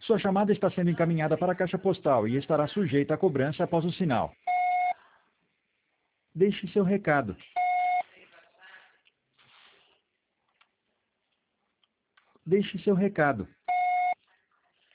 Sua chamada está sendo encaminhada para a caixa postal e estará sujeita a cobrança após o sinal. Deixe seu recado. Deixe seu recado.